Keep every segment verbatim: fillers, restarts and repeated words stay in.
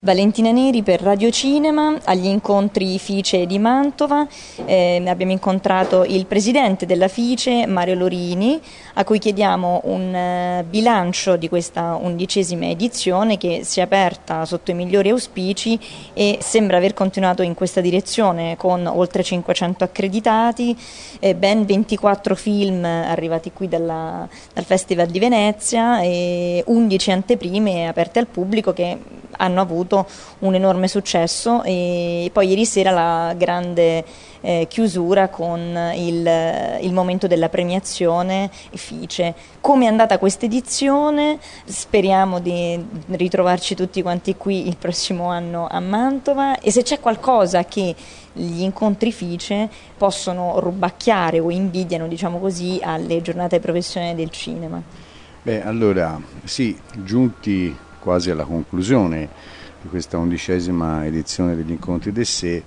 Valentina Neri per Radio Cinema, agli incontri FICE di Mantova. Eh, abbiamo incontrato il presidente della FICE, Mario Lorini, a cui chiediamo un uh, bilancio di questa undicesima edizione che si è aperta sotto i migliori auspici e sembra aver continuato in questa direzione con oltre cinquecento accreditati, eh, ben ventiquattro film arrivati qui dalla, dal Festival di Venezia e undici anteprime aperte al pubblico che hanno avuto un enorme successo, e poi ieri sera la grande eh, chiusura con il, il momento della premiazione FICE. Come è andata questa edizione? Speriamo di ritrovarci tutti quanti qui il prossimo anno a Mantova, e se c'è qualcosa che gli incontri FICE possono rubacchiare o invidiano, diciamo così, alle giornate professionali del cinema. Beh, allora, sì, giunti quasi alla conclusione di questa undicesima edizione degli incontri d'essè,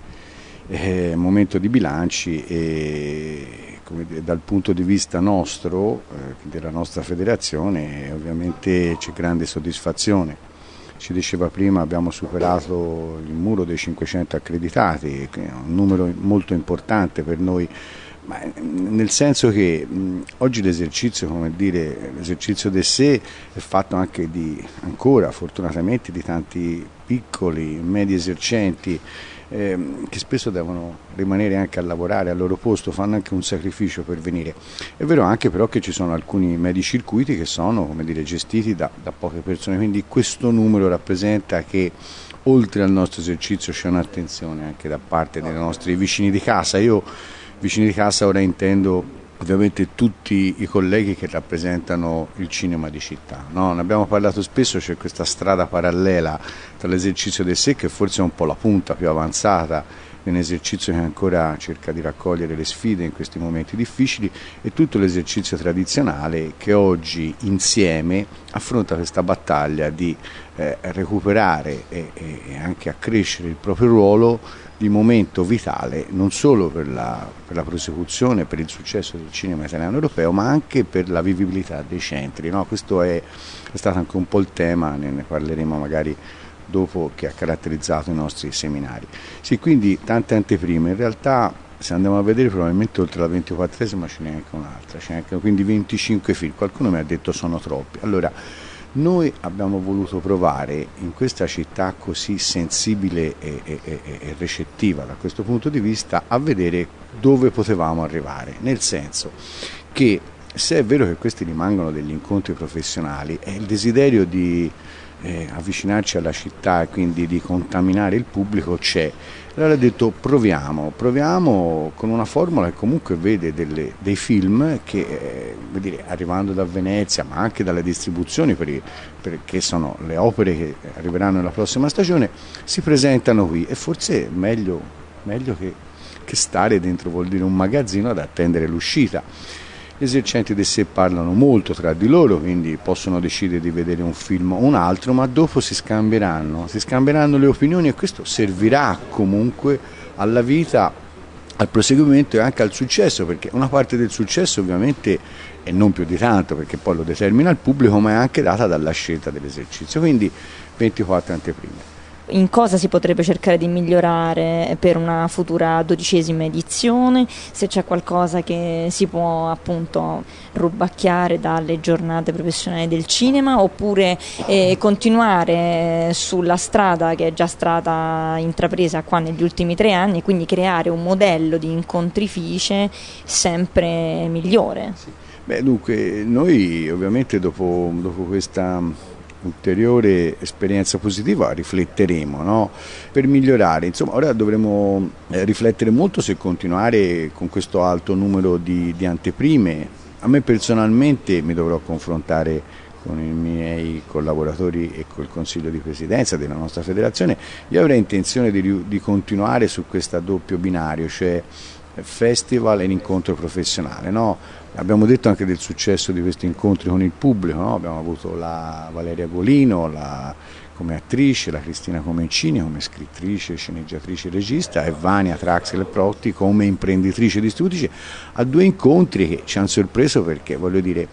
è momento di bilanci e come dire, dal punto di vista nostro, eh, della nostra federazione, ovviamente c'è grande soddisfazione. Ci diceva prima, abbiamo superato il muro dei cinquecento accreditati, che è un numero molto importante per noi, ma nel senso che mh, oggi l'esercizio, come dire, l'esercizio d'essè è fatto anche di, ancora fortunatamente, di tanti piccoli, medi esercenti ehm, che spesso devono rimanere anche a lavorare al loro posto, fanno anche un sacrificio per venire. È vero anche però che ci sono alcuni medi circuiti che sono, come dire, gestiti da, da poche persone, quindi questo numero rappresenta che oltre al nostro esercizio c'è un'attenzione anche da parte dei nostri vicini di casa. Io Vicini di casa ora intendo ovviamente tutti i colleghi che rappresentano il cinema di città, no? Ne abbiamo parlato spesso, c'è questa strada parallela tra l'esercizio d'essè, che forse è un po' la punta più avanzata di un esercizio che ancora cerca di raccogliere le sfide in questi momenti difficili, e tutto l'esercizio tradizionale che oggi insieme affronta questa battaglia di eh, recuperare e, e anche accrescere il proprio ruolo di momento vitale non solo per la, per la prosecuzione, per il successo del cinema italiano europeo, ma anche per la vivibilità dei centri, no? Questo è, è stato anche un po' il tema, ne, ne parleremo magari dopo, che ha caratterizzato i nostri seminari. Sì, quindi tante anteprime, in realtà se andiamo a vedere probabilmente oltre la ventiquattresima ce n'è anche un'altra, c'è anche, quindi venticinque film, qualcuno mi ha detto sono troppi. Allora, noi abbiamo voluto provare in questa città così sensibile e, e, e recettiva da questo punto di vista a vedere dove potevamo arrivare, nel senso che se è vero che questi rimangono degli incontri professionali, è il desiderio di eh, avvicinarci alla città e quindi di contaminare il pubblico c'è. Allora ho detto proviamo, proviamo con una formula che comunque vede delle, dei film che, eh, vuol dire, arrivando da Venezia, ma anche dalle distribuzioni, per, perché sono le opere che arriveranno nella prossima stagione, si presentano qui, e forse è meglio, meglio che, che stare dentro, vuol dire, un magazzino ad attendere l'uscita. Gli esercenti d'essè parlano molto tra di loro, quindi possono decidere di vedere un film o un altro, ma dopo si scambieranno, si scambieranno le opinioni, e questo servirà comunque alla vita, al proseguimento e anche al successo, perché una parte del successo ovviamente, e non più di tanto perché poi lo determina il pubblico, ma è anche data dalla scelta dell'esercizio, quindi ventiquattro anteprime. In cosa si potrebbe cercare di migliorare per una futura dodicesima edizione, se c'è qualcosa che si può appunto rubacchiare dalle giornate professionali del cinema, oppure eh, continuare sulla strada che è già stata intrapresa qua negli ultimi tre anni, e quindi creare un modello di incontri FICE sempre migliore. Sì. Beh, dunque, noi ovviamente dopo, dopo questa ulteriore esperienza positiva rifletteremo, no? Per migliorare. Insomma, ora dovremo eh, riflettere molto se continuare con questo alto numero di, di anteprime. A me personalmente mi dovrò confrontare con i miei collaboratori e col Consiglio di Presidenza della nostra federazione. Io avrei intenzione di, di continuare su questo doppio binario, cioè festival e incontro professionale, no? Abbiamo detto anche del successo di questi incontri con il pubblico, no? Abbiamo avuto la Valeria Golino la, come attrice, la Cristina Comencini come scrittrice, sceneggiatrice e regista, e Vania Traxel Protti come imprenditrice e distributrice, a due incontri che ci hanno sorpreso perché, voglio dire,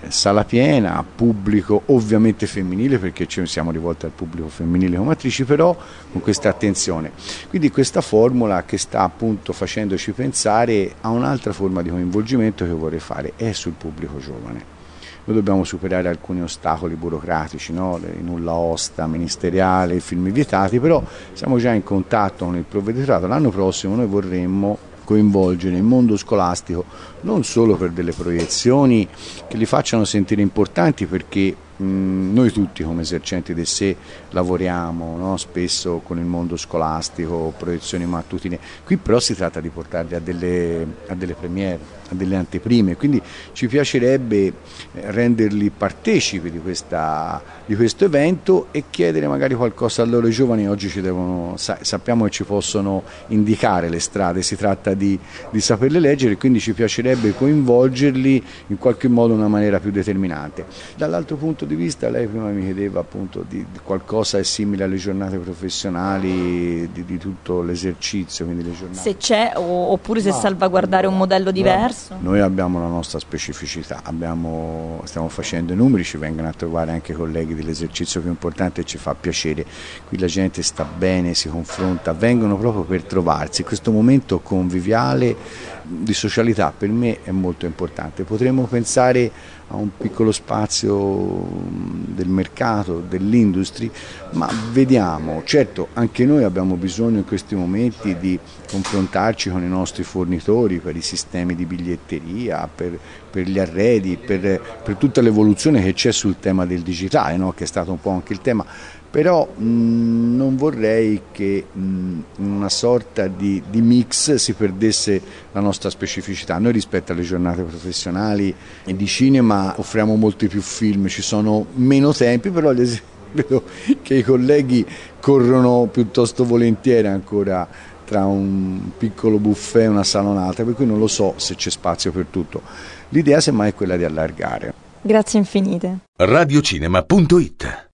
sala piena, pubblico ovviamente femminile, perché ci siamo rivolti al pubblico femminile come attrici, però con questa attenzione. Quindi questa formula che sta appunto facendoci pensare a un'altra forma di coinvolgimento che vorrei fare, è sul pubblico giovane. Noi dobbiamo superare alcuni ostacoli burocratici, no? Il nulla osta ministeriale, i film vietati, però siamo già in contatto con il provveditorato. L'anno prossimo noi vorremmo coinvolgere il mondo scolastico non solo per delle proiezioni che li facciano sentire importanti, perché mh, noi tutti come esercenti del sé lavoriamo, no? Spesso con il mondo scolastico, proiezioni mattutine. Qui però si tratta di portarli a delle, a delle premiere, a delle anteprime, quindi ci piacerebbe renderli partecipi di, questa, di questo evento e chiedere magari qualcosa a loro. I giovani oggi ci devono, sappiamo che ci possono indicare le strade, si tratta di, di saperle leggere, quindi ci piacerebbe coinvolgerli in qualche modo in una maniera più determinante. Dall'altro punto di vista, lei prima mi chiedeva appunto di, di qualcosa è simile alle giornate professionali di, di tutto l'esercizio, quindi le giornate. Se c'è o, oppure se Ma, salvaguardare un modello diverso. Noi abbiamo la nostra specificità, abbiamo, stiamo facendo i numeri, ci vengono a trovare anche colleghi dell'esercizio più importante e ci fa piacere. Qui la gente sta bene, si confronta, vengono proprio per trovarsi. Questo momento conviviale di socialità per me è molto importante. Potremmo pensare a un piccolo spazio del mercato, dell'industria, ma vediamo. Certo, anche noi abbiamo bisogno in questi momenti di confrontarci con i nostri fornitori per i sistemi di biglietteria, per, per gli arredi, per, per tutta l'evoluzione che c'è sul tema del digitale, no? Che è stato un po' anche il tema. Però mh, non vorrei che mh, in una sorta di, di mix si perdesse la nostra specificità. Noi rispetto alle giornate professionali e di cinema offriamo molti più film, ci sono meno tempi, però vedo che i colleghi corrono piuttosto volentieri ancora tra un piccolo buffet e una salonata, per cui non lo so se c'è spazio per tutto. L'idea semmai è quella di allargare. Grazie infinite. radiocinema punto it